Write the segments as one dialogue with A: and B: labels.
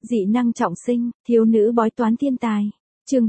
A: Dị năng trọng sinh, thiếu nữ bói toán thiên tài. Chương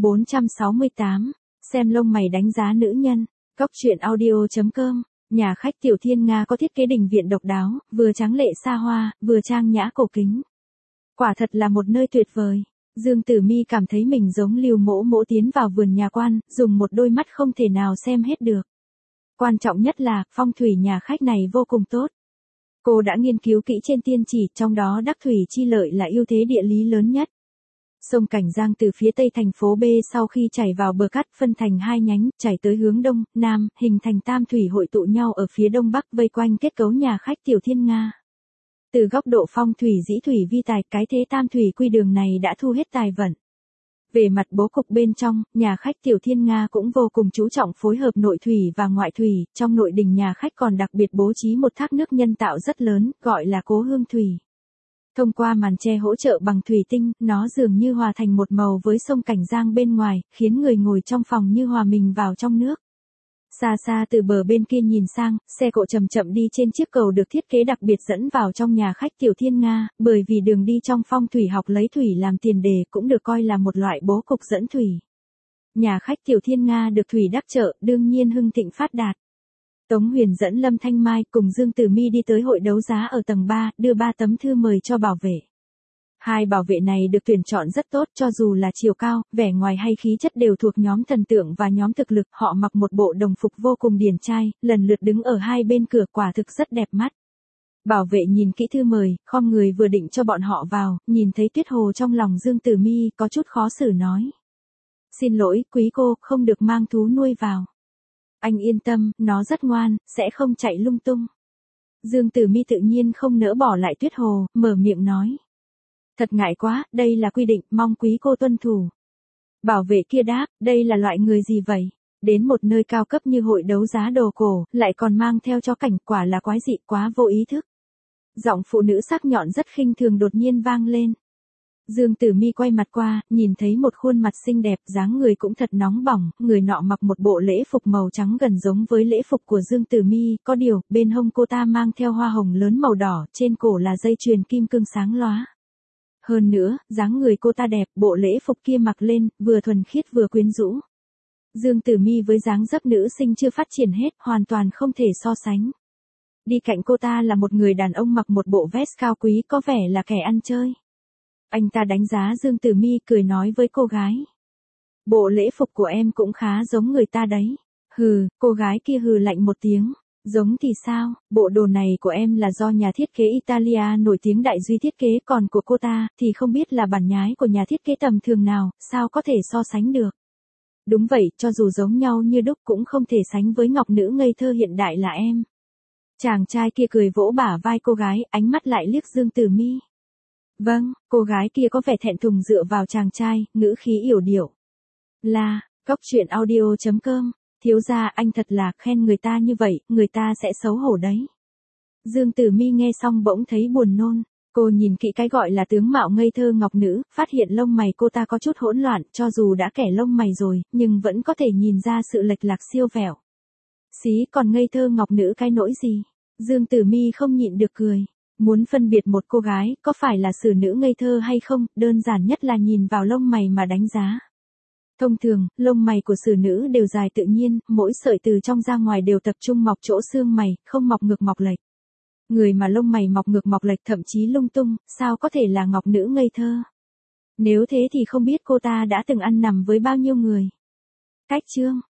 A: 468. Xem lông mày đánh giá nữ nhân. Góc truyện audio.com. Nhà khách Tiểu Thiên Nga có thiết kế đình viện độc đáo, vừa tráng lệ xa hoa, vừa trang nhã cổ kính. Quả thật là một nơi tuyệt vời. Dương Tử Mi cảm thấy mình giống Lưu Mỗ Mỗ tiến vào vườn nhà quan, dùng một đôi mắt không thể nào xem hết được. Quan trọng nhất là, phong thủy nhà khách này vô cùng tốt. Cô đã nghiên cứu kỹ trên tiên chỉ, trong đó đắc thủy chi lợi là ưu thế địa lý lớn nhất. Sông Cảnh Giang từ phía tây thành phố B sau khi chảy vào bờ cát phân thành hai nhánh, chảy tới hướng đông, nam, hình thành tam thủy hội tụ nhau ở phía đông bắc vây quanh kết cấu nhà khách Tiểu Thiên Nga. Từ góc độ phong thủy dĩ thủy vi tài, cái thế tam thủy quy đường này đã thu hết tài vận. Về mặt bố cục bên trong, nhà khách Tiểu Thiên Nga cũng vô cùng chú trọng phối hợp nội thủy và ngoại thủy, trong nội đình nhà khách còn đặc biệt bố trí một thác nước nhân tạo rất lớn, gọi là Cố Hương Thủy. Thông qua màn che hỗ trợ bằng thủy tinh, nó dường như hòa thành một màu với sông Cảnh Giang bên ngoài, khiến người ngồi trong phòng như hòa mình vào trong nước. Xa xa từ bờ bên kia nhìn sang, xe cộ chậm chậm đi trên chiếc cầu được thiết kế đặc biệt dẫn vào trong nhà khách Tiểu Thiên Nga, bởi vì đường đi trong phong thủy học lấy thủy làm tiền đề cũng được coi là một loại bố cục dẫn thủy. Nhà khách Tiểu Thiên Nga được thủy đắc trợ, đương nhiên hưng thịnh phát đạt. Tống Huyền dẫn Lâm Thanh Mai cùng Dương Tử Mi đi tới hội đấu giá ở tầng 3, đưa 3 tấm thư mời cho bảo vệ. Hai bảo vệ này được tuyển chọn rất tốt, cho dù là chiều cao, vẻ ngoài hay khí chất đều thuộc nhóm thần tượng và nhóm thực lực. Họ mặc một bộ đồng phục vô cùng điển trai, lần lượt đứng ở hai bên cửa, quả thực rất đẹp mắt. Bảo vệ nhìn kỹ thư mời, khom người vừa định cho bọn họ vào, nhìn thấy Tuyết Hồ trong lòng Dương Tử Mi có chút khó xử nói: "Xin lỗi, quý cô, không được mang thú nuôi vào." "Anh yên tâm, nó rất ngoan, sẽ không chạy lung tung." Dương Tử Mi tự nhiên không nỡ bỏ lại Tuyết Hồ, mở miệng nói: "Thật ngại quá, đây là quy định, mong quý cô tuân thủ." Bảo vệ kia đáp: "Đây là loại người gì vậy? Đến một nơi cao cấp như hội đấu giá đồ cổ, lại còn mang theo chó cảnh, quả là quái dị, quá vô ý thức." Giọng phụ nữ sắc nhọn rất khinh thường đột nhiên vang lên. Dương Tử Mi quay mặt qua, nhìn thấy một khuôn mặt xinh đẹp, dáng người cũng thật nóng bỏng, người nọ mặc một bộ lễ phục màu trắng gần giống với lễ phục của Dương Tử Mi, có điều, bên hông cô ta mang theo hoa hồng lớn màu đỏ, trên cổ là dây chuyền kim cương sáng lóa. Hơn nữa, dáng người cô ta đẹp, bộ lễ phục kia mặc lên, vừa thuần khiết vừa quyến rũ. Dương Tử Mi với dáng dấp nữ sinh chưa phát triển hết, hoàn toàn không thể so sánh. Đi cạnh cô ta là một người đàn ông mặc một bộ vest cao quý, có vẻ là kẻ ăn chơi. Anh ta đánh giá Dương Tử Mi, cười nói với cô gái: "Bộ lễ phục của em cũng khá giống người ta đấy." "Hừ," cô gái kia hừ lạnh một tiếng. "Giống thì sao, bộ đồ này của em là do nhà thiết kế Italia nổi tiếng Đại Duy thiết kế, còn của cô ta thì không biết là bản nhái của nhà thiết kế tầm thường nào, sao có thể so sánh được." "Đúng vậy, cho dù giống nhau như đúc cũng không thể sánh với ngọc nữ ngây thơ hiện đại là em." Chàng trai kia cười vỗ bả vai cô gái, ánh mắt lại liếc Dương Tử Mi. "Vâng," cô gái kia có vẻ thẹn thùng dựa vào chàng trai, ngữ khí yểu điệu. "Là, góc truyện audio.com, thiếu gia anh thật là, khen người ta như vậy, người ta sẽ xấu hổ đấy." Dương Tử Mi nghe xong bỗng thấy buồn nôn, cô nhìn kỹ cái gọi là tướng mạo ngây thơ ngọc nữ, phát hiện lông mày cô ta có chút hỗn loạn, cho dù đã kẻ lông mày rồi, nhưng vẫn có thể nhìn ra sự lệch lạc siêu vẹo. Xí, còn ngây thơ ngọc nữ cái nỗi gì? Dương Tử Mi không nhịn được cười. Muốn phân biệt một cô gái có phải là xử nữ ngây thơ hay không, đơn giản nhất là nhìn vào lông mày mà đánh giá. Thông thường, lông mày của xử nữ đều dài tự nhiên, mỗi sợi từ trong ra ngoài đều tập trung mọc chỗ xương mày, không mọc ngược mọc lệch. Người mà lông mày mọc ngược mọc lệch thậm chí lung tung, sao có thể là ngọc nữ ngây thơ? Nếu thế thì không biết cô ta đã từng ăn nằm với bao nhiêu người. Cách chương